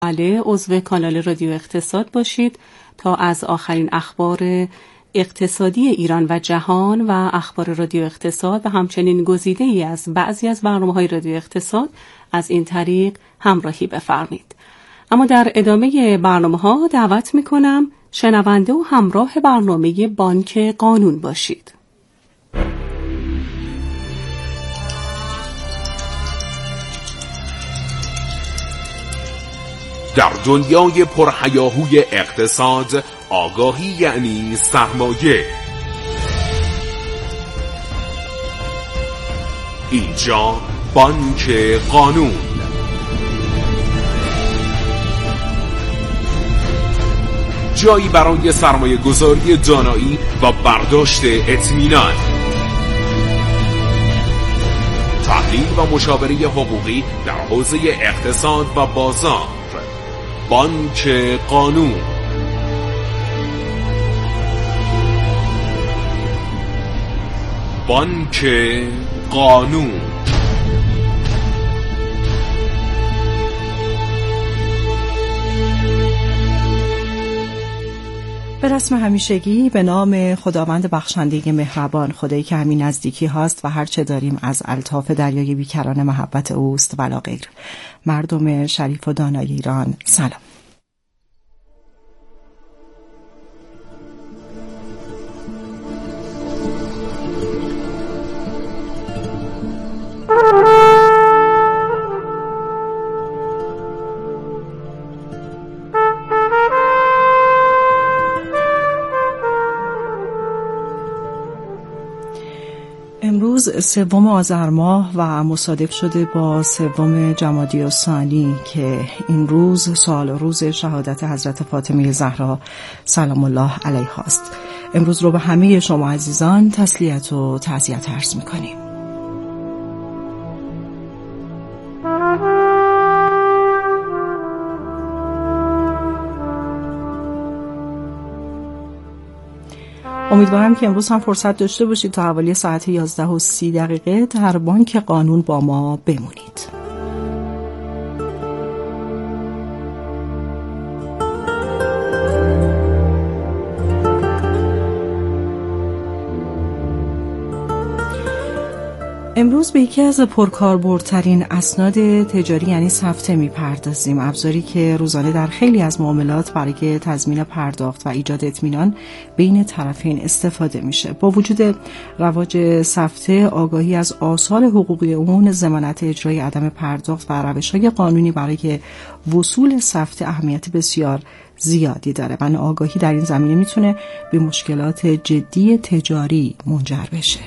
عضو کانال رادیو اقتصاد باشید تا از آخرین اخبار اقتصادی ایران و جهان و اخبار رادیو اقتصاد و همچنین گزیده‌ای از بعضی از برنامه‌های رادیو اقتصاد از این طریق همراهی بفرمایید. اما در ادامه برنامه‌ها دعوت می‌کنم شنونده و همراه برنامه بانک قانون باشید. در دنیای پرهیاهوی اقتصاد، آگاهی یعنی سرمایه. اینجا بانک قانون. جایی برای سرمایه گذاری دانایی و برداشت اطمینان، تحلیل و مشاوره حقوقی در حوزه اقتصاد و بازار. بانک قانون. بانک قانون. به رسم همیشگی به نام خداوند بخشنده مهربان، خدایی که همین نزدیکی هاست و هر چه داریم از الطاف دریای بیکران محبت اوست ولا غیر. مردم شریف و دانای ایران سلام. امروز 3 آذر ماه و مصادف شده با 3 جمادی الثانی که این روز سال روز شهادت حضرت فاطمه زهرا سلام الله علیها است. امروز رو به همه شما عزیزان تسلیت و تعزیت عرض می‌کنیم. امیدوارم که امروز هم فرصت داشته باشید تا حوالی ساعت 11:30 در بانک قانون با ما بمونید. امروز به یکی از پرکاربردترین اسناد تجاری یعنی سفته میپردازیم. ابزاری که روزانه در خیلی از معاملات برای تضمین پرداخت و ایجاد اطمینان بین طرفین استفاده میشه. با وجود رواج سفته، آگاهی از آثار حقوقی اون، ضمانت اجرای عدم پرداخت و روش‌های قانونی برای وصول سفته اهمیت بسیار زیادی داره و آگاهی در این زمینه میتونه به مشکلات جدی تجاری منجر بشه.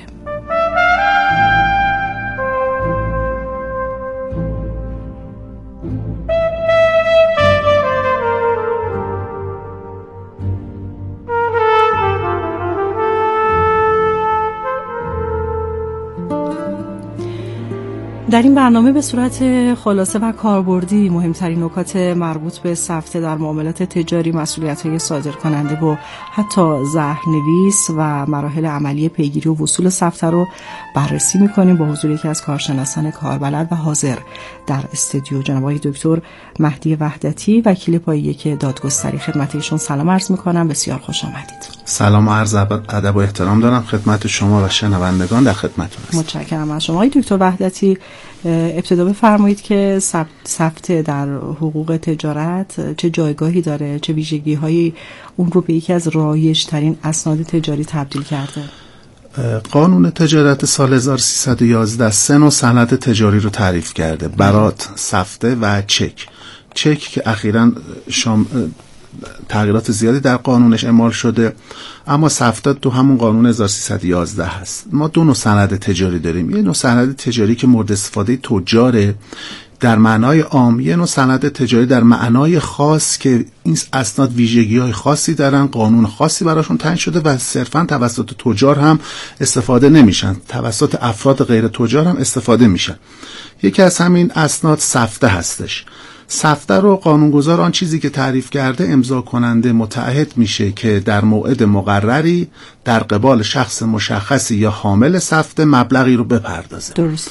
در این برنامه به صورت خلاصه و کاربردی مهمترین نکات مربوط به سفته در معاملات تجاری، مسئولیت‌های صادرکننده و حتی زهرنویس و مراحل عملی پیگیری و وصول سفته رو بررسی می‌کنیم با حضور یکی از کارشناسان کاربلد و حاضر در استودیو جناب آقای دکتر مهدی وحدتی، وکیل پایه که دادگستری. خدمت ایشون سلام عرض می‌کنم. بسیار خوش آمدید. سلام و عرض ادب و احترام دارم خدمت شما و شنوندگان در خدمتتون هستم. متشکرم از شما. آقای دکتر وحدتی، ابتدا بفرمایید که سفته در حقوق تجارت چه جایگاهی داره، چه ویژگی‌هایی اون رو به یکی از رایج‌ترین اسناد تجاری تبدیل کرده؟ قانون تجارت سال 1311 3 نوع سند تجاری رو تعریف کرده: برات، سفته و چک که اخیراً تغییرات زیادی در قانونش اعمال شده، اما سفته تو همون قانون 1311 هست. ما 2 نوع سند تجاری داریم. یه نوع سند تجاری که مورد استفاده تجاره در معنای عام، یه نوع سند تجاری در معنای خاص که این اسناد ویژگی‌های خاصی دارن، قانون خاصی براشون تعیین شده و صرفاً توسط تجار هم استفاده نمیشن، توسط افراد غیر تجار هم استفاده میشن. یکی از همین اسناد سفته هستش. سفته رو قانونگذار آن چیزی که تعریف کرده امضا کننده متعهد میشه که در موعد مقرری در قبال شخص مشخصی یا حامل سفته مبلغی رو بپردازه. درسته.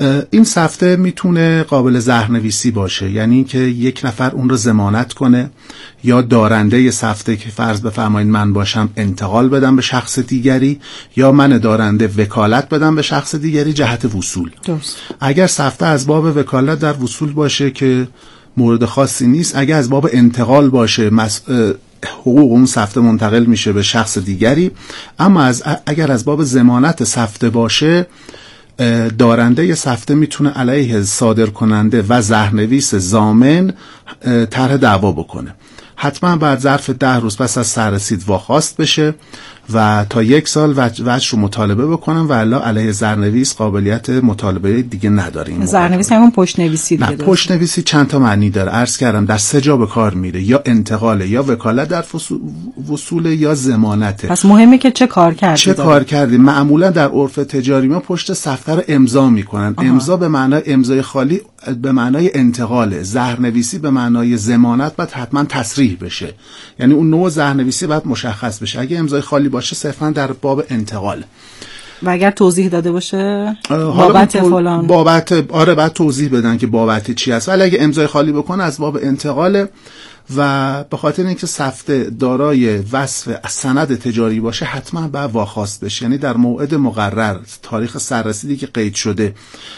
این سفته میتونه قابل زهرنویسی باشه، یعنی که یک نفر اون رو ضمانت کنه یا دارنده سفته که فرض بفرمایید من باشم انتقال بدم به شخص دیگری، یا من دارنده وکالت بدم به شخص دیگری جهت وصول. درست. اگر سفته از باب وکالت در وصول باشه که مورد خاصی نیست، اگر از باب انتقال باشه حقوق اون سفته منتقل میشه به شخص دیگری. اما اگر از باب ضمانت سفته باشه، دارنده سفته میتونه علیه صادر کننده و زهرنویس ضامن طرح دعوا بکنه. حتما بعد ظرف 10 روز پس از سررسید واخواست بشه و تا 1 سال وجه رو مطالبه بکنن و الا علیه زهرنویس قابلیت مطالبه دیگه نداریم. زهرنویس همون پشت نویسی دیگه. نه، پشت نویسی چند تا معنی داره. عرض کردم در 3 جا به کار میره، یا انتقاله، یا وکالت در وصول، یا ضمانته. پس مهمه که چه کار کردی. معمولا در عرف تجاری ما پشت سفته رو امضا میکنن. امضا به معنای امضای خالی به معنای انتقاله، زهرنویسی به معنای ضمانت باید حتما تصریح بشه، یعنی اون نوع زهرنویسی باید مشخص بشه. اگه امضای خالی باشه صرفا در باب انتقال، و اگر توضیح داده باشه بابت فلان، آره بعد توضیح بدن که بابت چی هست. ولی اگه امضای خالی بکنه از باب انتقاله و به خاطر اینکه سفته دارای وصف سند تجاری باشه حتما باید واخواست بشه، یعنی در موعد مقرر تاریخ سررسیدی که قید شده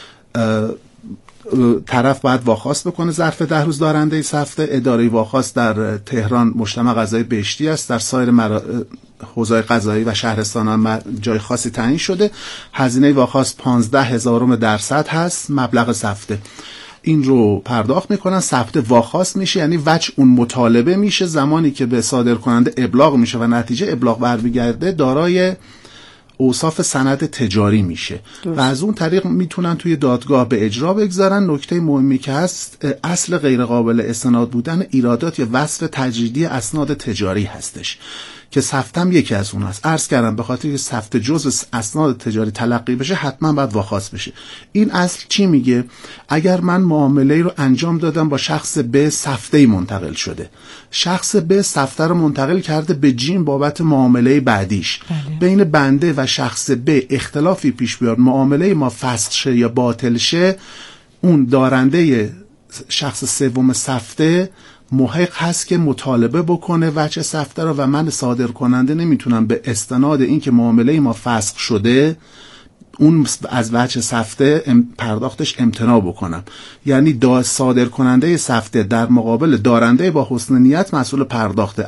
طرف باید واخواست بکنه. ظرف 10 روز دارنده سفته. اداره واخواست در تهران مجتمع قضایی بهشتی است، در سایر حوزه‌های قضایی و شهرستانان جای خاصی تعیین شده. هزینه واخواست 15,000% هست مبلغ سفته. این رو پرداخت میکنن، سفته واخواست میشه، یعنی وجه اون مطالبه میشه. زمانی که به صادر کننده ابلاغ میشه و نتیجه ابلاغ برمیگرده دارای اوصاف سند تجاری میشه و از اون طریق میتونن توی دادگاه به اجرا بگذارن. نکته مهمی که هست، اصل غیر قابل استناد بودن ایرادات یا وصف تجریدی اسناد تجاری هستش که سفتم یکی از اون هست. عرض کردم به خاطر که سفته جزء اسناد تجاری تلقی بشه حتما باید واخواست بشه. این اصل چی میگه؟ اگر من معامله رو انجام دادم با شخص ب، سفته منتقل شده، شخص ب سفته رو منتقل کرده به جیم بابت معامله بعدیش، بین بنده و شخص ب اختلافی پیش بیاد، معامله ما فسخ شه یا باطل شه، اون دارنده شخص سوم سفته محق هست که مطالبه بکنه وجه سفته رو و من صادر کننده نمیتونم به استناد این که معامله ما فسخ شده اون از وجه سفته پرداختش امتناع بکنم. یعنی صادر کننده سفته در مقابل دارنده با حسن نیت مسئول پرداخته،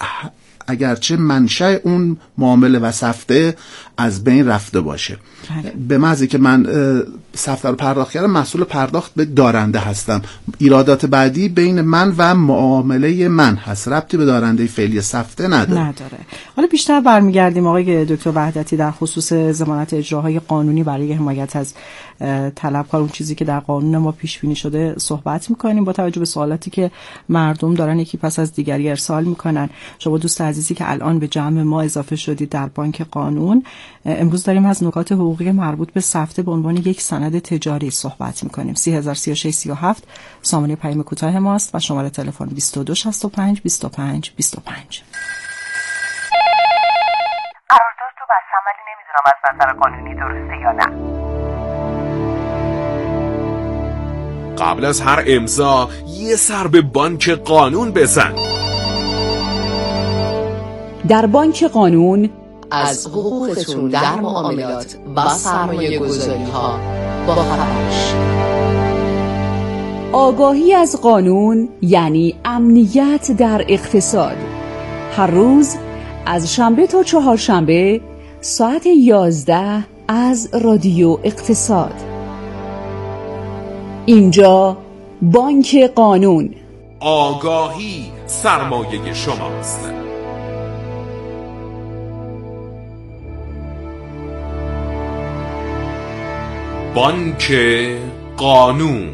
اگرچه منشأ اون معامله و سفته از بین رفته باشه. به محض که من سفته رو پرداخت کردم مسئول پرداخت به دارنده هستم. ایرادات بعدی بین من و معامله من هست، ربطی به دارنده فعلی سفته نداره. حالا بیشتر برمیگردیم آقای دکتر وحدتی در خصوص ضمانت اجراهای قانونی برای حمایت از طلبکار، اون چیزی که در قانون ما پیش بینی شده صحبت میکنیم با توجه به سوالاتی که مردم دارن یکی پس از دیگری ارسال میکنن. شما دوست عزیزی که الان به جمع ما اضافه شدید در بانک قانون، امروز داریم از نکات حقوقی مربوط به سفته به عنوان یک سند تجاری صحبت میکنیم. 303637 سامانه پیام کوتاه ماست و شماره تلفن 2265 25 25. قرارداد تو بستم ولی نمیدونم از نظر قانونی درسته یا نه. قبل از هر امضا یه سر به بانک قانون بزن. در بانک قانون از حقوقتون در معاملات و سرمایه گذاری ها با خبر باشید. آگاهی از قانون یعنی امنیت در اقتصاد. هر روز از شنبه تا چهارشنبه ساعت 11 از رادیو اقتصاد. اینجا بانک قانون. آگاهی سرمایه شماست. بانک قانون.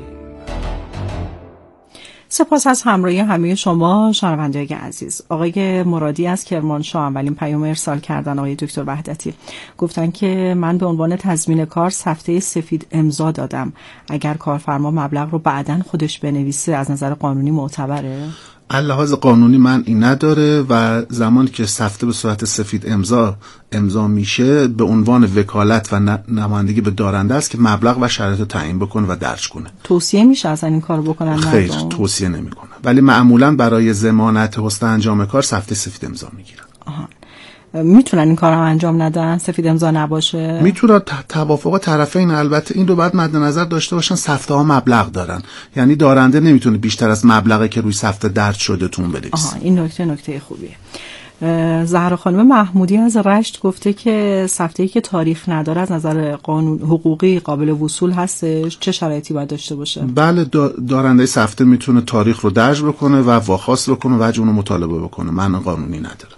سپاس از همراهی همه شما شنوندگان عزیز. آقای مرادی از کرمانشاه اولین پیام ارسال کردن. آقای دکتر وحدتی گفتن که من به عنوان تضمین کار سفته سفید امضا دادم، اگر کارفرما مبلغ رو بعداً خودش بنویسه از نظر قانونی معتبره؟ لحاظ قانونی منعی نداره و زمانی که سفته به صورت سفید امضا میشه به عنوان وکالت و نمایندگی به دارنده است که مبلغ و شرایط رو تعیین بکنه و درج کنه. توصیه میشه اصلا این کارو بکنن؟ خیر، توصیه نمیکنه، ولی معمولا برای ضمانت حسن انجام کار سفته سفید امضا میگیرن. میتونن این کارو انجام ندن سفید امضا نباشه؟ میتونن. توافق طرفین البته این رو باید مد نظر داشته باشن. سفته ها مبلغ دارن، یعنی دارنده نمیتونه بیشتر از مبلغی که روی سفته درج شده تون بنویسه. این نکته خوبیه. زهرا خانم محمودی از رشت گفته که سفته‌ای که تاریخ نداره از نظر قانون حقوقی قابل وصول هستش، چه شرایطی باید داشته باشه؟ بله، دارنده سفته میتونه تاریخ رو درج بکنه و واخواست بکنه و اونو مطالبه بکنه. معنی قانونی نداره.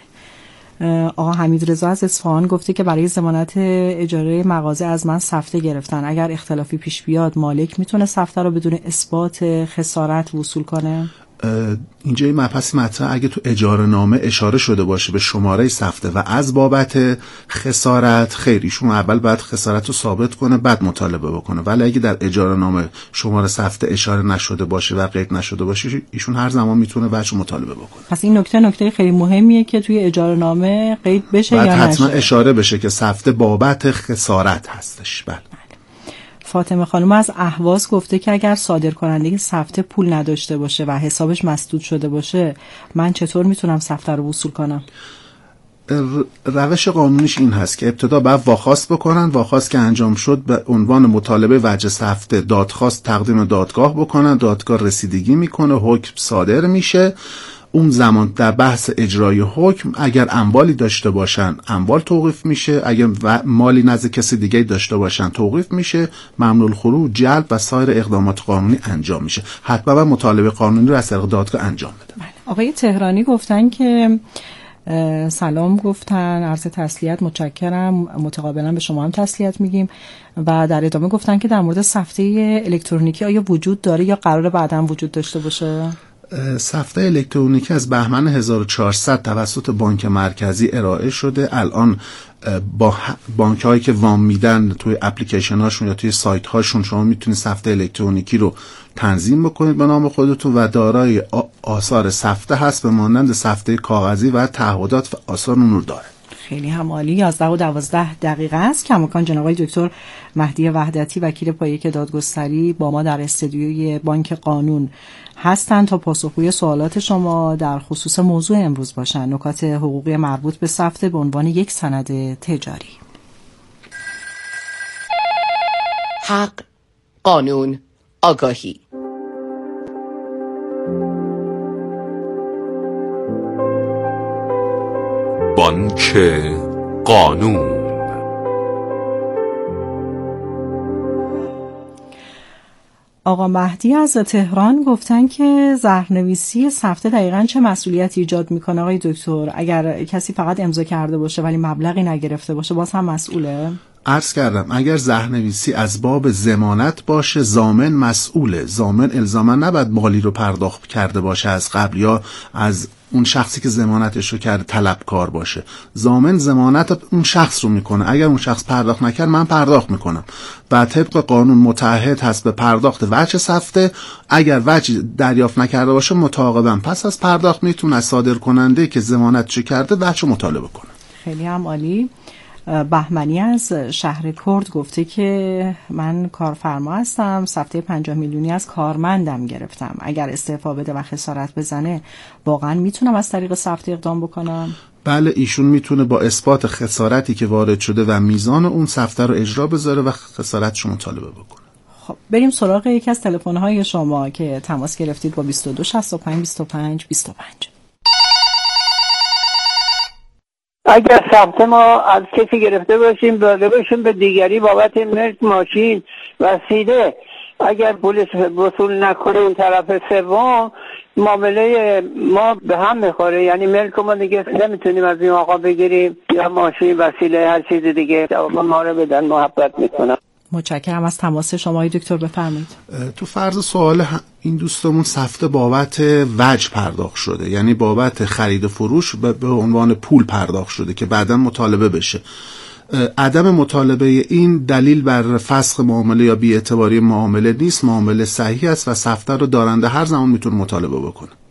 آقا حمید رضا از اصفهان گفته که برای ضمانت اجاره مغازه از من سفته گرفتن، اگر اختلافی پیش بیاد مالک میتونه سفته رو بدون اثبات خسارت وصول کنه؟ اینجا این مبحث مطرح اگه تو اجاره نامه اشاره شده باشه به شماره سفته و از بابت خسارت، خیر ایشون اول باید خسارت رو ثابت کنه بعد مطالبه بکنه. ولی اگه در اجاره نامه شماره سفته اشاره نشده باشه و قید نشده باشه ایشون هر زمان میتونه بچه مطالبه بکنه. پس این نکته خیلی مهمیه که توی اجاره نامه قید بشه یا نشه. حتما اشاره بشه که سفته بابت خسارت هستش. بله. فاطمه خانم از اهواز گفته که اگر صادر کننده سفته پول نداشته باشه و حسابش مسدود شده باشه، من چطور میتونم سفته رو وصول کنم؟ روش قانونیش این هست که ابتدا باید واخواست بکنن. واخواست که انجام شد به عنوان مطالبه وجه سفته دادخواست تقدیم دادگاه بکنن. دادگاه رسیدگی میکنه، حکم صادر میشه. اون زمان در بحث اجرای حکم اگر اموالی داشته باشن اموال توقیف میشه، اگر مالی نزد کسی دیگه داشته باشن توقیف میشه، ممنوع الخروج، جلب و سایر اقدامات قانونی انجام میشه. حتما مطالبه قانونی رو از طریق دادگاه انجام بده. آقای تهرانی گفتن که سلام، گفتن عرض تسلیت، متشکرم، متقابلا به شما هم تسلیت میگیم. و در ادامه گفتن که در مورد سفته الکترونیکی آیا وجود داره یا قراره بعداً وجود داشته باشه؟ سفته الکترونیکی از بهمن 1400 توسط بانک مرکزی ارائه شده. الان با بانک هایی که وام میدن توی اپلیکیشن هاشون یا توی سایت هاشون شما میتونید سفته الکترونیکی رو تنظیم بکنید به نام خودتون و دارای آثار سفته هست به مانند سفته کاغذی و تعهدات و آثار اون داره. خیلی هم عالی. 11:12 است. کماکان جناب آقای دکتر مهدی وحدتی وکیل پایه‌ای دادگستری با ما در استودیوی بانک قانون هستند تا پاسخگوی سوالات شما در خصوص موضوع امروز باشند، نکات حقوقی مربوط به سفته به عنوان یک سند تجاری. حق، قانون، آگاهی. بانک قانون. آقا مهدی از تهران گفتن که زهرنویسی سفته دقیقاً چه مسئولیتی ایجاد میکنه آقای دکتر؟ اگر کسی فقط امضا کرده باشه ولی مبلغی نگرفته باشه باز هم مسئوله؟ عرض کردم اگر زهرنویسی از باب ضمانت باشه ضامن مسئوله. ضامن الزاما نباید مالی رو پرداخت کرده باشه از قبل یا از اون شخصی که ضمانتش رو کرده طلبکار باشه. ضامن ضمانت اون شخص رو میکنه. اگر اون شخص پرداخت نکرد من پرداخت میکنم و طبق قانون متعهد هست به پرداخت وجه سفته. اگر وجه دریافت نکرده باشه متعاقبا پس از پرداخت میتونه از صادر کننده که ضمانتش کرده وجه مطالبه کنه. خیلی هم عالی. بهمنی از شهر کرد گفته که من کارفرما هستم، سفته 50 میلیونی از کارمندم گرفتم، اگر استعفا بده و خسارت بزنه واقعا میتونم از طریق سفته اقدام بکنم؟ بله، ایشون میتونه با اثبات خسارتی که وارد شده و میزان اون سفته رو اجرا بذاره و خسارتش رو مطالبه بکنه. خب بریم سراغ یکی از تلفن‌های شما که تماس گرفتید با 22 65 25 25. اگر سفته ما از کسی گرفته باشیم داده باشیم به دیگری بابت ملک ماشین وسیله، اگر پول وصول نکنه اون طرف سوم معامله ما به هم میخوره، یعنی ملک ما دیگه نمیتونیم از این آقا بگیریم یا ماشین وسیله هر چیز دیگه. جواب ما رو بدن، محبت میکنم. متشکرم از تماس شما دکتر، بفرمایید. تو فرض سوال این دوستمون سفته بابت وجه پرداخت شده، یعنی بابت خرید و فروش به عنوان پول پرداخت شده که بعداً مطالبه بشه. عدم مطالبه این دلیل بر فسخ معامله یا بی‌اعتباری معامله نیست، معامله صحیح است و سفته رو دارنده هر زمان میتونه مطالبه بکنه. بله.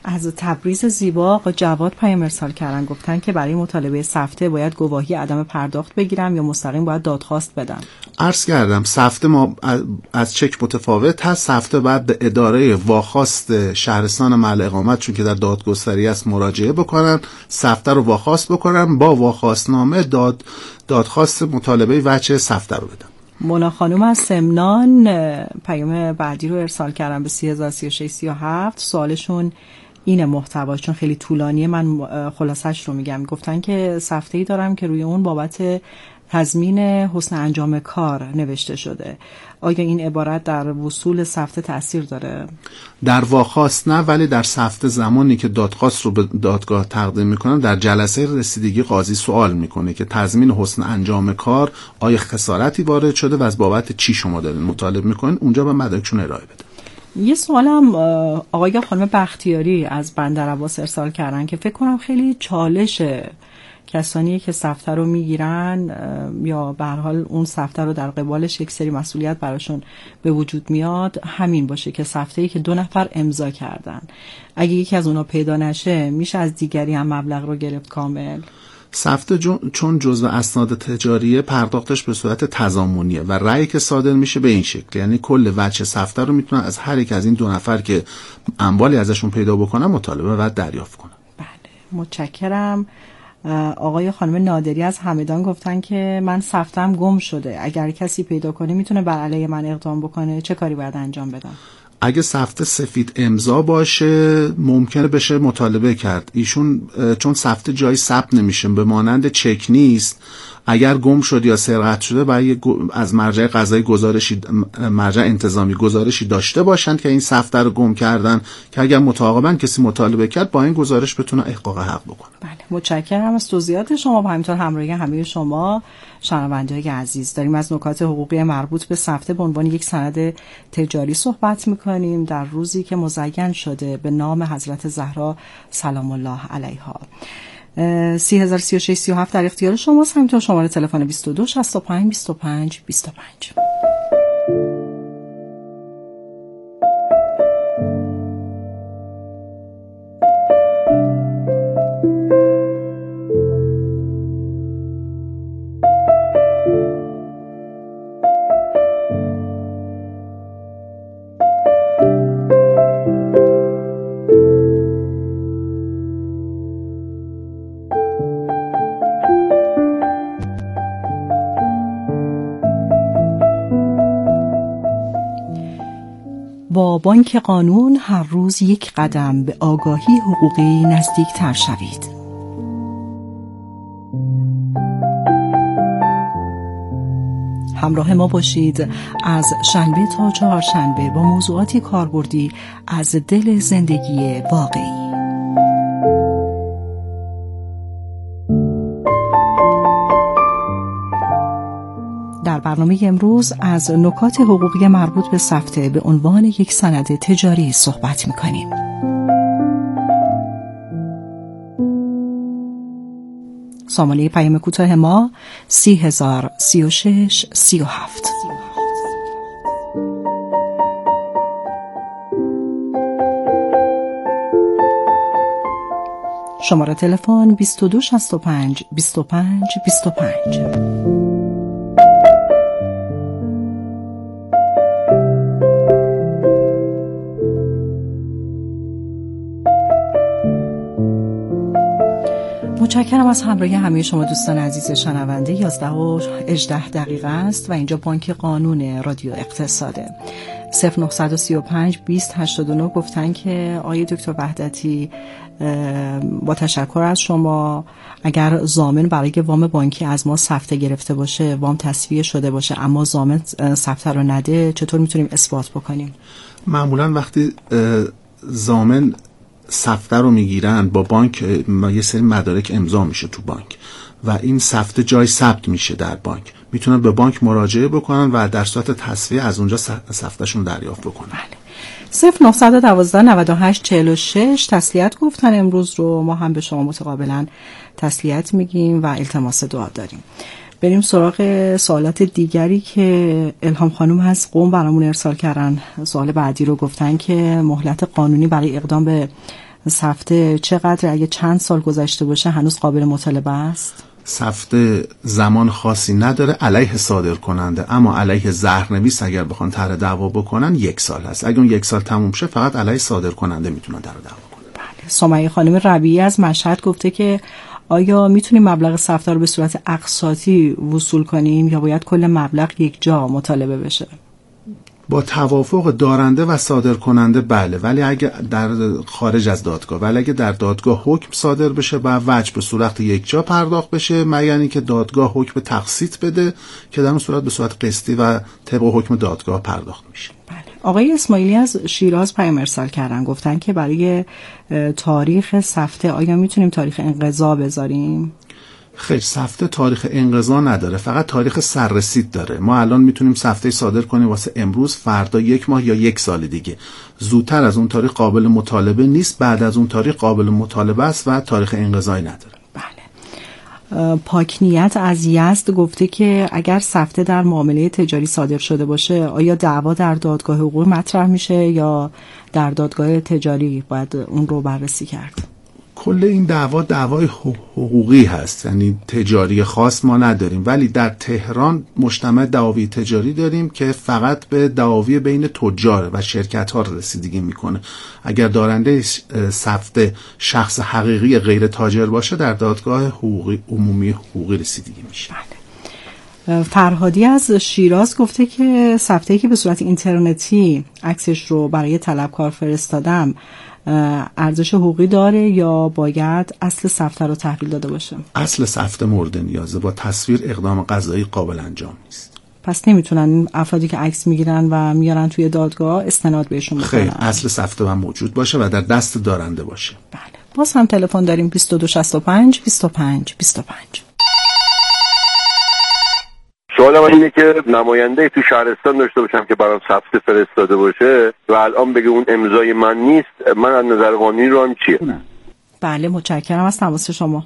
از تبریز زیبا آقا جواد پیام ارسال کردن، گفتن که برای مطالبه سفته باید گواهی عدم پرداخت بگیرم یا مستقیم باید دادخواست بدم؟ عرض کردم سفته ما از چک متفاوت هست. سفته باید به اداره واخواست شهرستان محل اقامت چون که در دادگستری است مراجعه بکنن، سفته رو واخواست بکنن، با واخواستنامه دادخواست مطالبه وجه سفته رو بدن. مونا خانم از سمنان پیام بعدی رو ارسال کردن به 303637. سوالشون اینه محتواش چون خیلی طولانیه، من خلاصش رو میگم. گفتن که سفته‌ای دارم که روی اون بابت تضمین حسن انجام کار نوشته شده. آیا این عبارت در وصول سفته تأثیر داره؟ در واخواست نه، ولی در سفته زمانی که دادخواست رو به دادگاه تقدیم میکنن در جلسه رسیدگی قاضی سوال میکنه که تضمین حسن انجام کار آیا خسارتی وارد شده و از بابت چی شما دارین مطالب میکنین، اونجا به مدارکشون ارائه بده. یه سوالم آقای خانم بختیاری از بندرعباس ارسال کردن که فکر کنم خیلی چالشه کسانی که سفته رو میگیرن یا به هر حال اون سفته رو در قبالش یک سری مسئولیت براشون به وجود میاد همین باشه که سفته‌ای که 2 نفر امضا کردن اگه یکی از اونا پیدا نشه میشه از دیگری هم مبلغ رو گرفت کامل؟ سفته چون جزء اسناد تجاریه پرداختش به صورت تضامنیه و رأیی که صادر میشه به این شکل، یعنی کل وجه سفته رو میتونن از هر یک از این 2 نفر که اموالی ازشون پیدا بکنن مطالبه و دریافت کنن. بله متشکرم. آقای خانم نادری از همدان گفتن که من سفتم گم شده، اگر کسی پیدا کنه میتونه بر علیه من اقدام بکنه، چه کاری باید انجام بدم؟ اگه سفته سفید امضا باشه ممکنه بشه مطالبه کرد. ایشون چون سفته جایی ثبت نمیشه به مانند چک نیست، اگر گم شد یا سرقت شده باید از مرجع قضایی مرجع انتظامی گزارشی داشته باشند که این سفته رو گم کردن که اگر متعاقباً کسی مطالبه کرد با این گزارش بتونه احقاق حق بکنه. بله متشکرم از توضیحات شما و همینطور همراهی همه شما شنونده‌های عزیز. داریم از نکات حقوقی مربوط به سفته به عنوان یک سند تجاری صحبت می‌کنیم در روزی که مزین شده به نام حضرت زهرا سلام الله علیها. 303637 در اختیار شماست، همینطور شماره تلفن 22 65 25 25. با بانک قانون هر روز یک قدم به آگاهی حقوقی نزدیک تر شوید. همراه ما باشید از شنبه تا چهارشنبه با موضوعاتی کاربردی از دل زندگی واقعی. در برنامه امروز از نکات حقوقی مربوط به سفته به عنوان یک سند تجاری صحبت می‌کنیم. سامانه پیام کوتاه ما 3036 37. شماره تلفن 22 65 25 25. متشکرم از همراهی همه شما دوستان عزیز شنونده. 11:18 است و اینجا بانک قانون رادیو اقتصاده. 0935 2089 گفتن که آقای دکتر وحدتی با تشکر از شما اگر ضامن برای وام بانکی از ما سفته گرفته باشه، وام تسویه شده باشه اما ضامن سفته رو نده، چطور میتونیم اثبات بکنیم؟ معمولا وقتی ضامن سفته رو میگیرن با بانک یه سری مدارک امضا میشه تو بانک و این سفته جای ثبت میشه در بانک، میتونن به بانک مراجعه بکنن و در صورت تسویه از اونجا سفتهشون دریافت بکنن. بله. 0912 98 46 تسلیت گفتن امروز رو ما هم به شما متقابلا تسلیت میگیم و التماس دعا داریم. بریم سراغ سوالات دیگری که الهام خانم از قم برامون ارسال کردن. سوال بعدی رو گفتن که مهلت قانونی برای اقدام به سفته چقدر اگه چند سال گذشته باشه هنوز قابل مطالبه است؟ سفته زمان خاصی نداره علیه صادر کننده، اما علیه زهرنویس اگر بخوان طرح دعوا بکنن 1 سال هست. اگه اون 1 سال تموم شه فقط علیه صادر کننده میتونن طرح دعوا کنن. بله. سمیه خانم ربیعی از مشهد گفته که آیا میتونیم مبلغ سفته رو به صورت اقساطی وصول کنیم یا باید کل مبلغ یک جا مطالبه بشه؟ با توافق دارنده و صادر کننده بله، ولی اگه در خارج از دادگاه، ولی اگه در دادگاه حکم صادر بشه با وجه به صورت یک جا پرداخت بشه، مگر اینکه دادگاه حکم تقسیط بده که در اون صورت به صورت قسطی و طبق حکم دادگاه پرداخت میشه. بله. آقای اسماعیلی از شیراز پیام ارسال کردن، گفتن که برای تاریخ سفته آیا میتونیم تاریخ انقضا بذاریم؟ خیر، سفته تاریخ انقضا نداره، فقط تاریخ سررسید داره. ما الان میتونیم سفته صادر کنیم واسه امروز، فردا، 1 ماه یا 1 سال دیگه. زودتر از اون تاریخ قابل مطالبه نیست، بعد از اون تاریخ قابل مطالبه است و تاریخ انقضایی نداره. بله. پاکنیت از یزد گفته که اگر سفته در معامله تجاری صادر شده باشه آیا دعوا در دادگاه حقوقی مطرح میشه یا در دادگاه تجاری باید اون رو بررسی کرد؟ کل این دعوای حقوقی هست، یعنی تجاری خاص ما نداریم، ولی در تهران مجتمع دعاوی تجاری داریم که فقط به دعاوی بین تجار و شرکت ها رسیدگی میکنه. اگر دارنده سفته شخص حقیقی غیر تاجر باشه در دادگاه حقوقی عمومی حقوقی رسیدگی میشه. فرهادی از شیراز گفته که سفته‌ای که به صورت اینترنتی عکسش رو برای طلبکار فرستادم ارزش حقوقی داره یا باید اصل سفته رو تحویل داده باشه؟ اصل سفته مورد نیازه، با تصویر اقدام قضایی قابل انجام نیست. پس نمیتونن افرادی که عکس میگیرن و میارن توی دادگاه استناد بهشون بکنن؟ خیر، اصل سفته هم موجود باشه و در دست دارنده باشه. بله. باز هم تلفن داریم 2265 25 25. سوالم اینه که نماینده تو شهرستان داشته باشم که برام سفته فرستاده باشه و الان بگه اون امضای من نیست، من از نظر قانونی رو هم چیه؟ بله، متشکرم از تماس شما.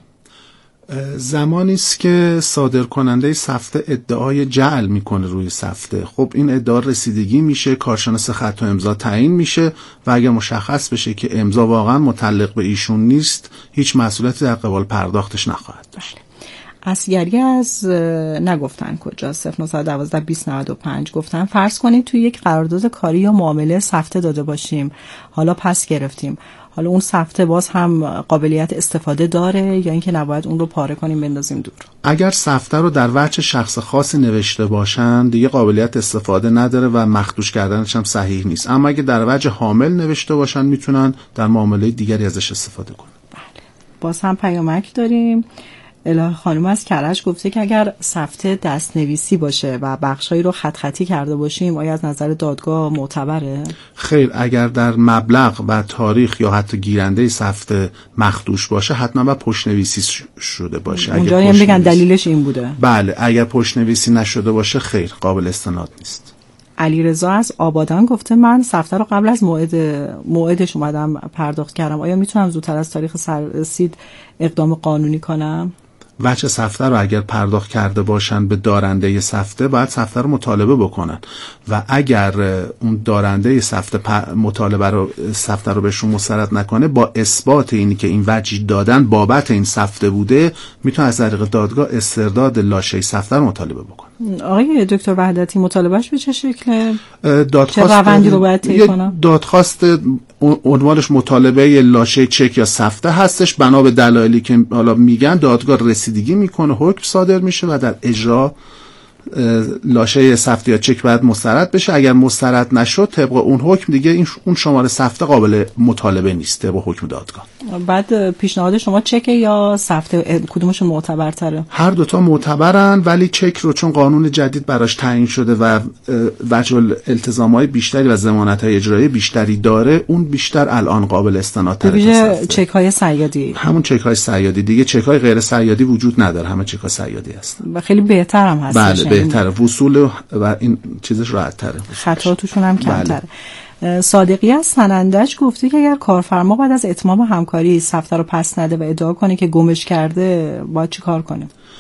زمانی است که صادر کننده سفته ادعای جعل میکنه روی سفته، خب این ادعا رسیدگی میشه، کارشناس خط و امضا تعیین میشه و اگر مشخص بشه که امضا واقعا متعلق به ایشون نیست، هیچ مسئولیتی در قبال پرداختش نخواهد داشت. اصلیری از نگفتن کجا 0912 2095 گفتن فرض کنید توی یک قرارداد کاری یا معامله سفته داده باشیم، حالا پس گرفتیم، حالا اون سفته باز هم قابلیت استفاده داره یا اینکه نباید اون رو پاره کنیم بندازیم دور؟ اگر سفته رو در وجه شخص خاصی نوشته باشن دیگه قابلیت استفاده نداره و مخدوش کردنش هم صحیح نیست، اما اگه در وجه حامل نوشته باشن میتونن در معامله دیگری ازش استفاده کنن. بله. باز هم پیامک داریم. الهه خانم از کرج گفته که اگر سفته دستنویسی باشه و بخشایی رو خط خطی کرده باشیم آیا از نظر دادگاه معتبره؟ خیر، اگر در مبلغ و تاریخ یا حتی گیرنده سفته مخدوش باشه حتما باید پشت‌نویسی شده باشه. اونجا هم بگن دلیلش این بوده. بله، اگر پشت‌نویسی نشده باشه خیر، قابل استناد نیست. علیرضا از آبادان گفته من سفته رو قبل از موعدش اومدم پرداخت کردم، آیا میتونم زودتر از تاریخ سررسید اقدام قانونی کنم؟ وجه سفته رو اگر پرداخت کرده باشن به دارنده سفته باید سفته رو مطالبه بکنن و اگر اون دارنده سفته رو بهشون مسترد نکنه با اثبات اینی که این وجه دادن بابت این سفته بوده میتونه از طریق دادگاه استرداد لاشه سفته رو مطالبه بکنه. آقای دکتر وحدتی مطالبهش به چه شکله؟ چه روندی رو باید طی کنم؟ دادخواست عنوانش مطالبه لاشه چک یا سفته هستش، بنا به دلایلی که حالا میگن دادگاه رسیدگی میکنه، حکم صادر میشه و در اجرا لاشه سفته یا چک باید مسترد بشه. اگر مسترد نشد طبق اون حکم دیگه اون شماره سفته قابل مطالبه نیست طبق حکم دادگاه. بعد پیشنهاد شما چک یا سفته کدومشون معتبرتره؟ هر دوتا معتبرن، ولی چک رو چون قانون جدید براش تعیین شده و وجه التزامات بیشتری و ضمانت‌های اجرایی بیشتری داره، اون بیشتر الان قابل استنادتره. چک‌های صیادی، همون چک‌های صیادی دیگه، چک‌های غیر صیادی وجود نداره، همه چک‌ها صیادی هستن و خیلی بهتر هم هست. بله بهتره، وصول و این چیزش راحت‌تره، خطا توشون هم کمتره. صادقی از سنندج گفته که اگر کارفرما بعد از اتمام همکاری سفته رو پس نده و ادعا کنه که گمش کرده باید چی کار کنه؟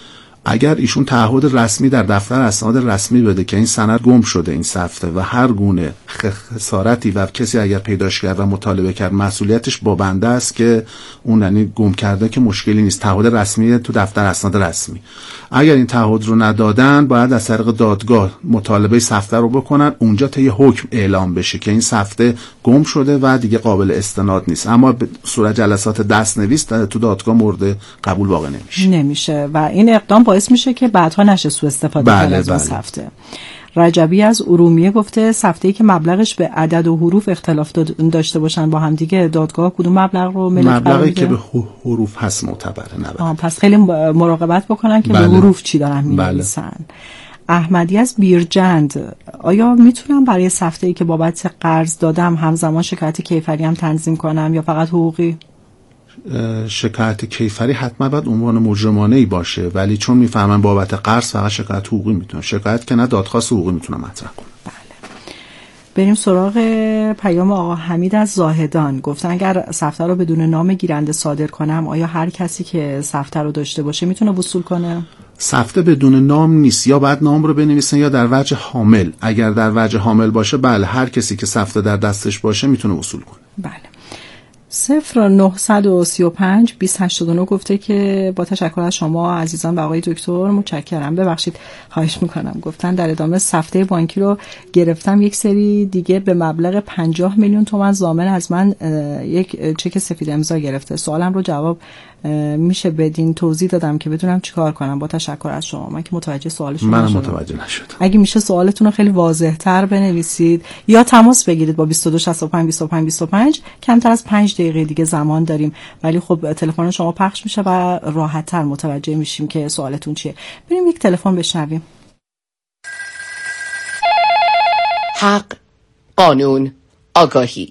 اگر ایشون تعهد رسمی در دفتر اسناد رسمی بده که این سند گم شده، این سفته، و هر گونه خسارتی و کسی اگر پیداش کرد و مطالبه کرد مسئولیتش با بنده است که اون یعنی گم کرده که مشکلی نیست، تعهد رسمی تو دفتر اسناد رسمی. اگر این تعهد رو ندادن باید از طریق دادگاه مطالبه سفته رو بکنن، اونجا تا یه حکم اعلام بشه که این سفته گم شده و دیگه قابل استناد نیست. اما به صورت جلسات دستنویس تو دادگاه مورد قبول واقع نمیشه و این اقدام باعث میشه که بعدها نشه سوء استفاده کرد از اون سفته. رجبی از ارومیه گفته سفته‌ای که مبلغش به عدد و حروف اختلاف داشته باشن با هم دیگه، دادگاه کدوم مبلغ رو ملک قرار میده؟ مبلغی که به حروف هست معتبره. پس خیلی مراقبت بکنن که به حروف چی دارن می‌نویسن. احمدی از بیرجند، آیا میتونم برای سفته‌ای که بابت قرض دادم همزمان شکایت کیفری هم تنظیم کنم یا فقط حقوقی؟ شکایت کیفری حتما باید عنوان مجرمانه‌ای باشه، ولی چون میفهمن بابت قرض فقط شکایت حقوقی میتونه، شکایت که نه دادخواست حقوقی میتونه مطرح کنه. بله. بریم سراغ پیام آقا حمید از زاهدان. گفتن اگر سفته رو بدون نام گیرنده صادر کنم آیا هر کسی که سفته رو داشته باشه میتونه وصول کنه؟ سفته بدون نام نیست، یا بعد نام رو بنویسن یا در وجه حامل. اگر در وجه حامل باشه بله، هر کسی که سفته در دستش باشه میتونه وصول کنه. بله. 0935 2089 گفته که با تشکر از شما عزیزان و آقای دکتر، متشکرم. ببخشید خواهش میکنم. گفتن در ادامه سفته بانکی رو گرفتم، یک سری دیگه به مبلغ 50 میلیون تومان ضامن از من یک چک سفید امضا گرفته. سوالم رو جواب میشه بدین؟ توضیح دادم که بدونم چیکار کنم. با تشکر از شما. من که متوجه سوال شما نشدم. من متوجه نشدم. اگه میشه سوالتون رو خیلی واضح‌تر بنویسید یا تماس بگیرید با 22 65 25 25. کمتر از 5 دقیقه دیگه زمان داریم، ولی خب تلفن شما پخش میشه و راحت‌تر متوجه میشیم که سوالتون چیه. بریم یک تلفن بشنویم. حق، قانون، آگاهی.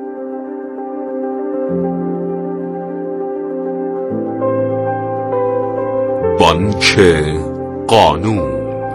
بانک قانون.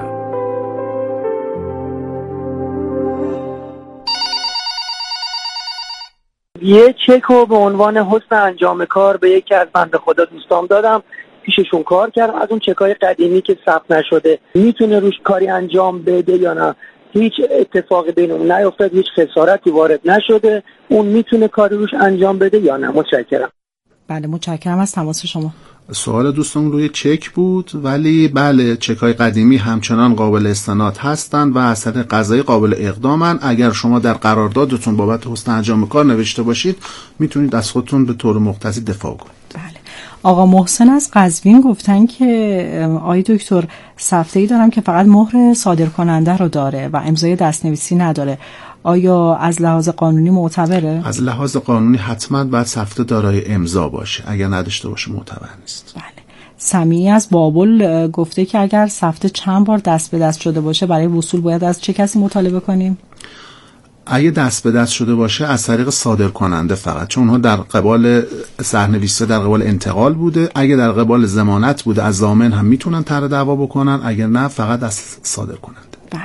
یه چک رو به عنوان حسن انجام کار به یکی از بنده خدا دوستام دادم، پیششون کار کردم. از اون چکای قدیمی که ثبت نشده میتونه روش کاری انجام بده یا نه؟ هیچ اتفاقی بین اون نیفتاد، هیچ خسارتی وارد نشده، اون میتونه کاری روش انجام بده یا نه؟ متشکرم. بله متشکرم از تماس شما. سوال دوستم روی چک بود، ولی بله چک‌های قدیمی همچنان قابل استناد هستند و اثر قضایی قابل اقدامن. اگر شما در قراردادتون بابت حسن انجام کار نوشته باشید میتونید از خودتون به طور مقتضی دفاع کنید. بله. آقا محسن از قزوین گفتن که آقای دکتر سفته‌ای دارم که فقط مهر صادر کننده رو داره و امضای دستنویسی نداره، آیا از لحاظ قانونی معتبره؟ از لحاظ قانونی حتما باید سفته دارای امضا باشه، اگر نداشته باشه معتبر نیست. بله. سمیعی از بابل گفته که اگر سفته چند بار دست به دست شده باشه برای وصول باید از چه کسی مطالبه کنیم؟ اگه دست به دست شده باشه از طریق صادر کننده فقط، چون اونها در قبال سرنوشته در قبال انتقال بوده. اگه در قبال ضمانت بوده از ضامن هم میتونن طرح دعوا بکنن، اگر نه فقط از صادر کننده. بله.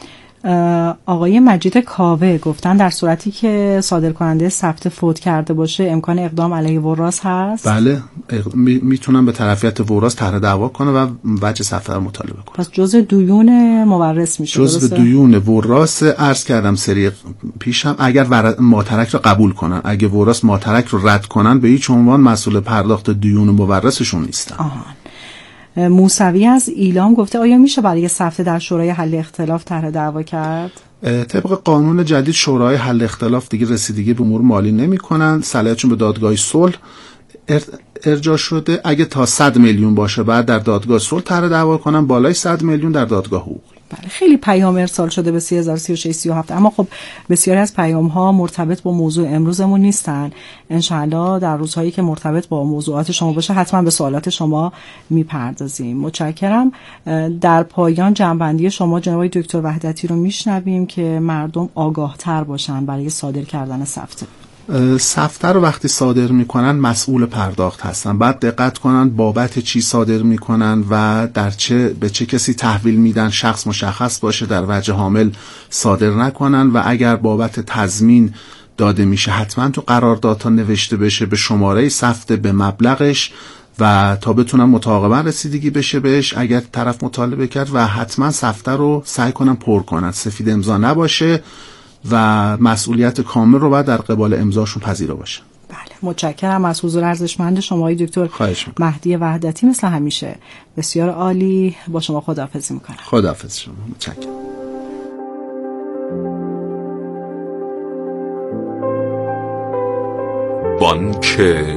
آقای مجید کاوه گفتن در صورتی که صادر کننده سفته فوت کرده باشه امکان اقدام علیه وراث هست؟ بله میتونن به طرفیت وراث طرح دعوا کنه و وجه سفته رو مطالبه کنه. پس جزء دیون مورث میشه؟ جزء دیون وراث. عرض کردم سری پیشم اگر ماترک رو قبول کنن، اگه وراث ماترک رو رد کنن به هیچ عنوان مسئول پرداخت دیون مورثشون نیستن. موسوی از ایلام گفته آیا میشه برای سفته در شورای حل اختلاف طرح دعوا کرد؟ طبق قانون جدید شورای حل اختلاف دیگه رسیدگی به امور مالی نمی‌کنن، صلاحیتشون به دادگاه صلح ارجاع شده. اگه تا 100 میلیون باشه بعد در دادگاه صلح طرح دعوا کنن، بالای 100 میلیون در دادگاه حقوقی. بله خیلی پیام ارسال شده به 303637، اما خب بسیاری از پیام ها مرتبط با موضوع امروزمون نیستن. انشاءالله در روزهایی که مرتبط با موضوعات شما باشه حتما به سوالات شما میپردازیم. متشکرم. در پایان جنبندی شما جناب دکتر وحدتی رو میشنویم که مردم آگاه تر باشن برای صادر کردن سفته. سفته رو وقتی صادر میکنن مسئول پرداخت هستن، بعد دقت کنن بابت چی صادر میکنن و به چه کسی تحویل میدن، شخص مشخص باشه، در وجه حامل صادر نکنن و اگر بابت تضمین داده میشه حتما تو قراردادها نوشته بشه به شماره سفته، به مبلغش و تا بتونن متعاقبا رسیدگی بشه بهش اگر طرف مطالبه کرد، و حتما سفته رو سعی کنن پر کنن، سفید امضا نباشه و مسئولیت کامل رو باید در قبال امضاشون پذیرا باشه. بله، متشکرم از حضور ارزشمند شما آقای دکتر مهدی وحدتی، مثل همیشه بسیار عالی. با شما خداحافظی میکنم. خداحافظ شما. متشکرم. بانک